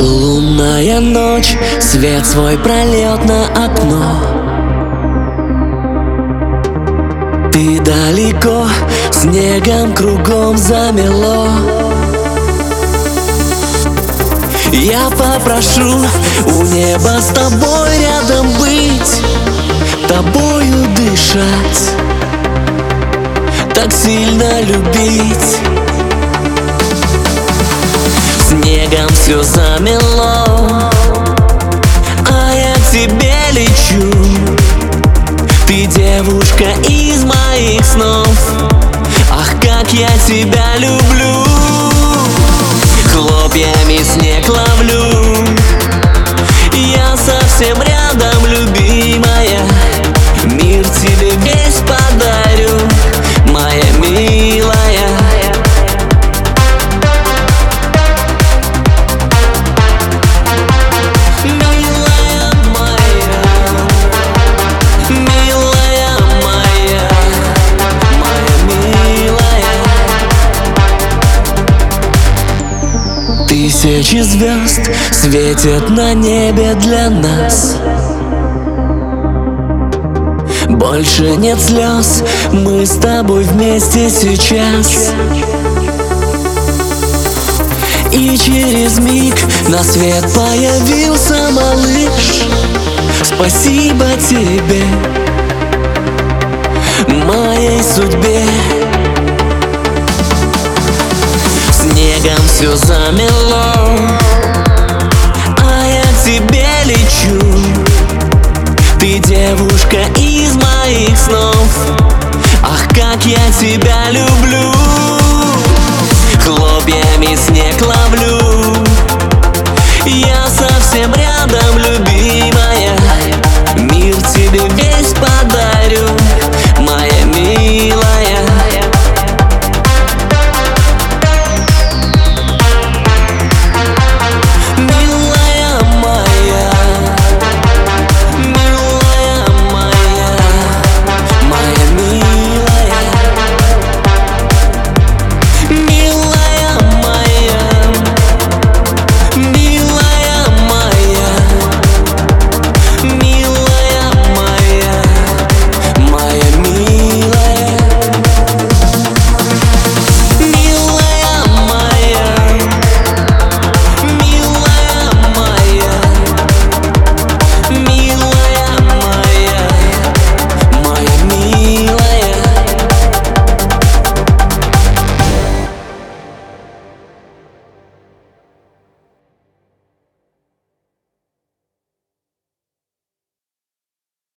Лунная ночь, свет свой прольет на окно. Ты далеко, снегом кругом замело. Я попрошу у неба с тобой рядом быть, тобою дышать, так сильно любить. Снегом все замело, а я к тебе лечу. Ты девушка из моих снов, ах, как я тебя люблю. Хлопьями снег ловлю, я совсем рядом, любимая. Мир тебе весь подарю, моя милая. Тысячи звезд светят на небе для нас. Больше нет слез, мы с тобой вместе сейчас. И через миг на свет появился малыш. Спасибо тебе, моей судьбе. Снегом все замело, а я к тебе лечу. Ты девушка из моих снов, ах, как я тебя люблю. Хлопьями снег ловлю,